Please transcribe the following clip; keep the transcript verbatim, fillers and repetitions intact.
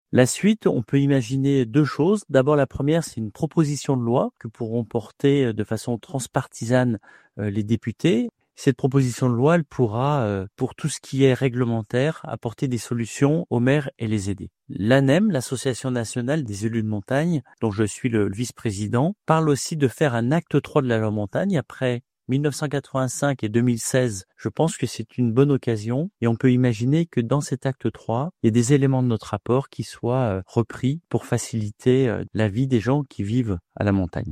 La suite, on peut imaginer deux choses. D'abord, la première, c'est une proposition de loi que pourront porter de façon transpartisane euh, les députés. Cette proposition de loi, elle pourra, euh, pour tout ce qui est réglementaire, apporter des solutions aux maires et les aider. L'A N E M, l'Association nationale des élus de montagne, dont je suis le vice-président, parle aussi de faire un acte trois de la loi montagne après mille neuf cent quatre-vingt-cinq et deux mille seize, je pense que c'est une bonne occasion et on peut imaginer que dans cet acte trois, il y a des éléments de notre rapport qui soient repris pour faciliter la vie des gens qui vivent à la montagne.